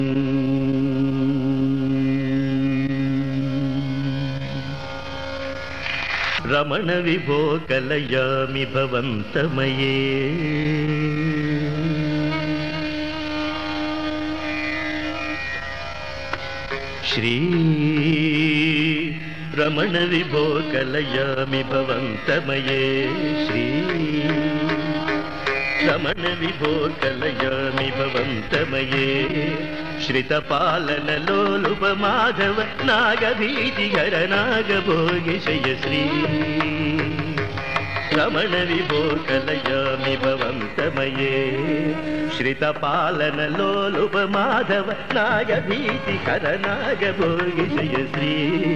రమణ విభో కలయామి భవంతమయే శ్రీ రమణ విభో కలయామి భవంతమయే శ్రీ రమణ విభో కలయామి భవంతమయే శ్రితపాలన లోలుప మాధవ నాగభీతిహర నాగభోగిశయ శ్రీ రమణ విభో కలయామి భవంతమయే శ్రితపాలన లోలుప మాధవ నాగభీతిహర నాగభోగిశయ శ్రీ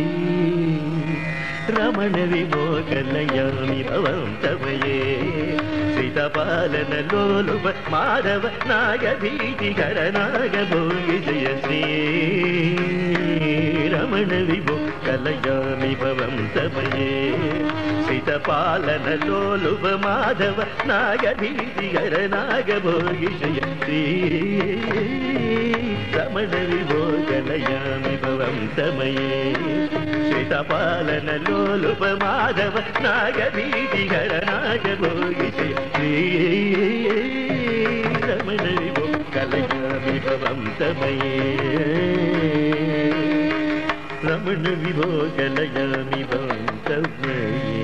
రమణ విభో కలయామి భవంతమయే శ్రితపాలన లోలుప మాధవ నాగభీతిహర నాగభోగిశయ శ్రీ రమణ విభో కలయామి భవంతమయే శ్రితపాలన లోలుప మాధవ నాగభీతిహర నాగభోగిశయ శ్రీ రమణ విభో కలయామి భవంతమయే శ్రితపాలన లోలుప మాధవ నాగభీతిహర నాగభోగిశయ శ్రీ రమణ విభో కలయామి భవంతమయే రమణ విభో కలయామి భవంతమయే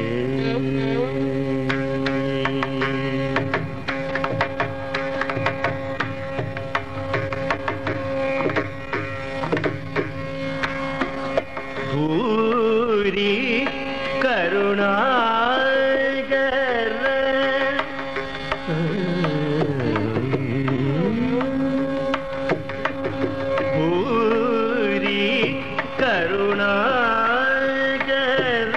భూరి కరుణాగర భూరి కరుణాగర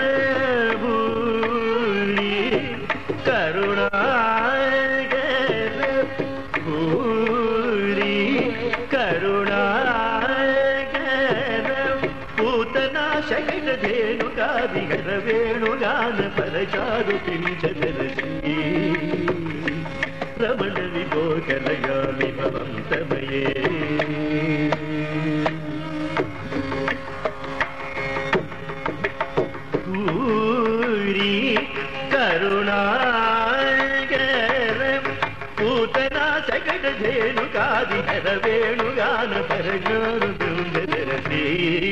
భూరి కరుణాగర భూరి కరుణాగర పూతనా శకట ధేనుకా విహర వేణుగాన పరచారు కించదర్శి రమణ విభో కలయామి భవంతమయే పూరి కరుణాగర పూతనా శకట ధేనుకా విహర వేణుగాన పరచారు కించదర్శి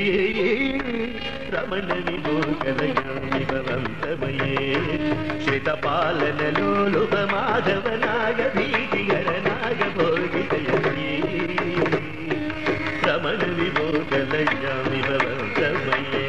రమణ విభో కలయామి భవంతమయే శ్రితపాలన లోలుప మాధవ నాగభీతిహర నాగభోగిశయ శ్రీ రమణ విభో కలయామి భవంతమయే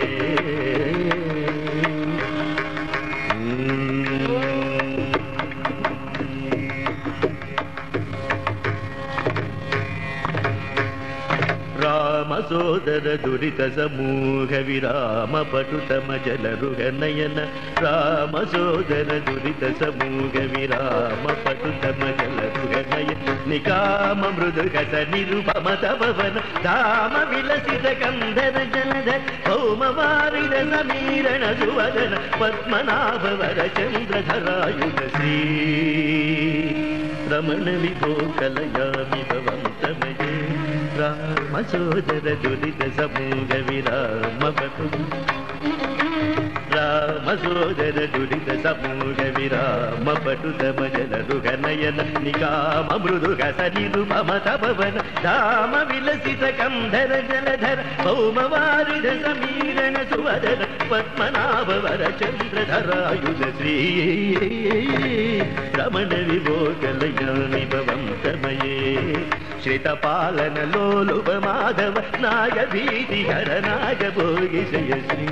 రామ సోదర దురిత సమూహ విరామ పటుతమ జలరుగ నయన రామ సోదర దురిత సమూహ విరామ పటుతమ జలరుగ నయన నికామ మృదుగత నిరుపమత భవన ధామ విలసిత కంధర జలధర భౌమ వారిద సమీరణ సువదన పద్మనాభ వర చంద్రధరాయుధ శ్రీ రమణ విభో కలయామి భవంతమయే రామ సోదర దురిత సమూహ విరామ పటు రామ సోదర దురిత సమూహ విరామ పటుతమ జలరుగ నయన నికామ మృదుగత నిరుపమత భవన ధామ విలసిత కంధర జలధర భౌమ వారిద సమీరణ సువదన పద్మనాభ వర చంద్రధరాయుధ శ్రీ రమణ విభో కలయామి భవంతమయే శ్రితపాలన లోలుప మాధవ నాగభీతిహర నాగభోగిశయ శ్రీ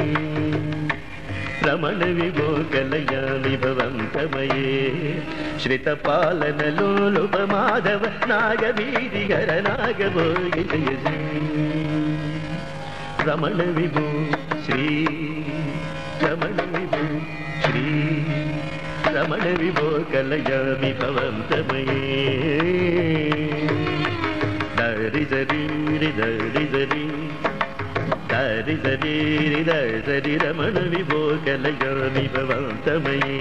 రమణ విభో కలయామి భవంతమయే శ్రితపాలన లోలుప మాధవ నాగభీతిహర నాగభోగిశయ శ్రీ రమణ విభో శ్రీ రమణ విభో శ్రీ రమణ విభో కలయామి భవంతమయే దరి దరి దరి దరి దరి దరి దరి Ramana విభో కలయామి భవంతమయే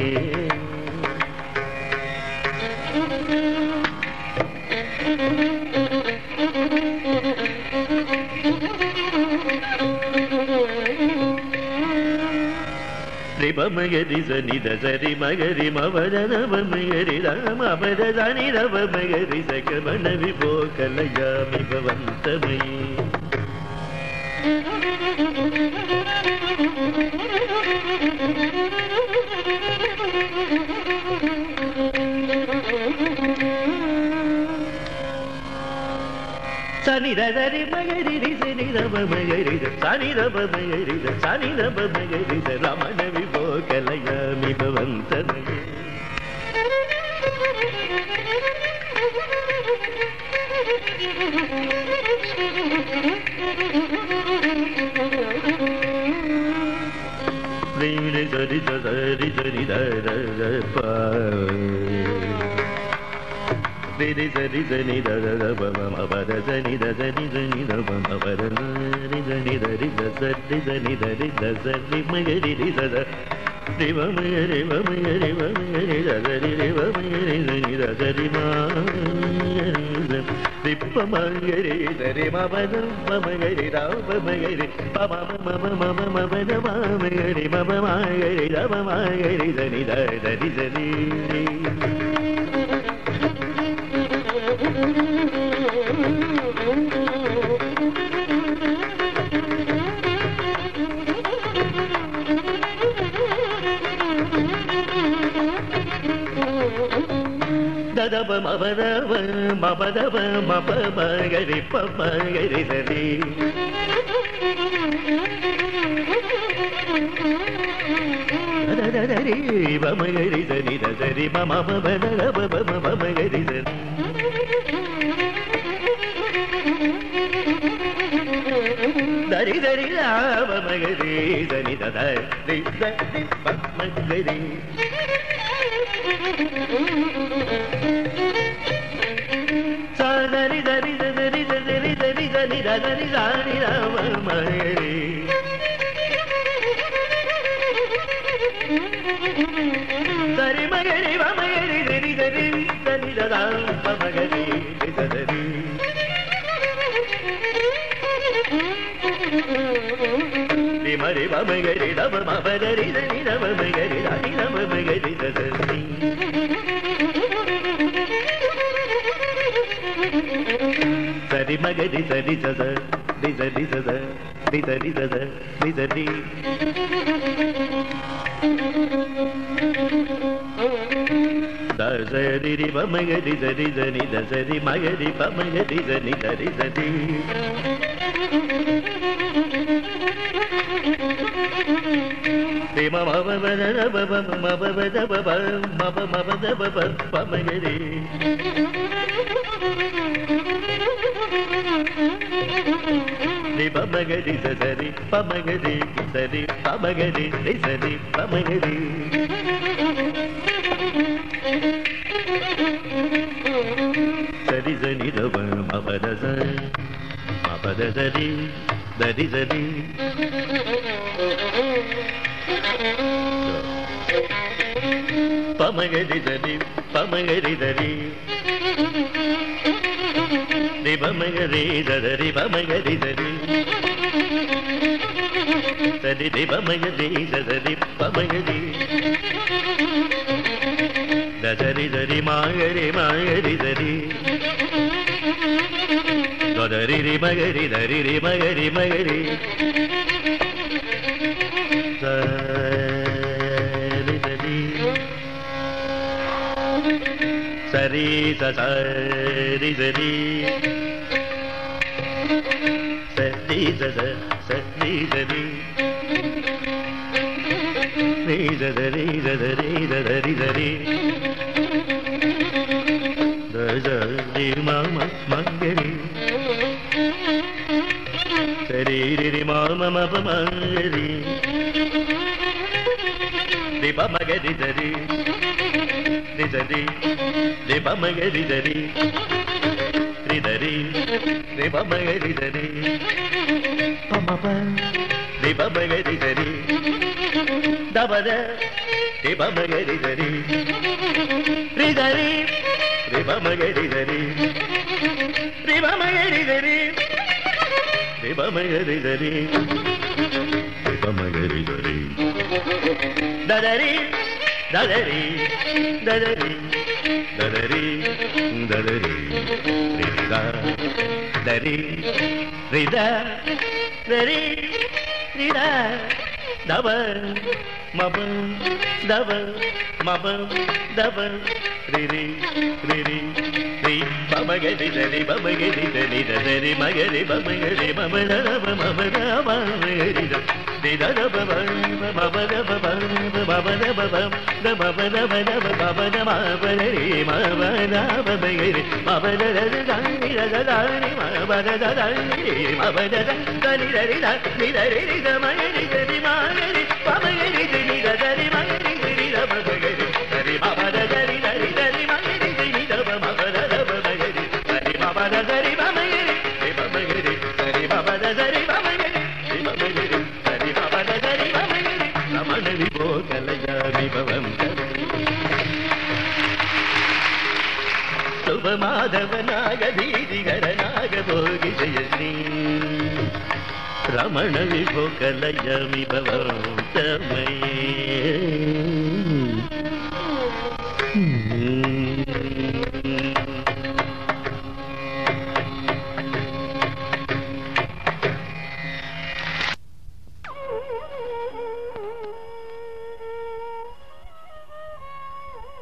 Magari Zani the Zari Magari Mavada Magari Mavada Zani Rava Magari Sakamana Vivo Kalayami Bavantami. Sani Rari Magari Zani Rava Magari Sani Rava Magari Sani Rava Magari Ramana Vivo Kalayami Bavantami. பமகரி சரி ததரி ததரி ததரி ததரி ததரி ரிதா தரி ரிதா தரி ரிதா தவ மப தவ மப தவ ரிரி ரிரி ரி பமகரி சரி பமகரி சரி தரி மகரி பமகரி மமதவ மமதவ மகரி திதவ மபதவ மபதவ மபதவ மபதவ மபரி மபதவ மகரி மபதத தானி ரதானி மபதத தானி மபதத தனி தரி தனி தரி மகரி சரி மகரி பமகரி சரி தரி மகரி சரி மகரி சரி மபத தரி தரி தரி மகரி சரி தவ மபதவ மகரி சரி மபத தரி மகரி மகரி சரி மபத தரி மகரி மகரி சரி மபத தரி மகரி ரமண விபோ கலயாமி பவம் சுப மாதவ நாக தீதிகர நாக போகி ஜெயஸ்ரீ ரமண விபோ கலயாமி பவம் தமயே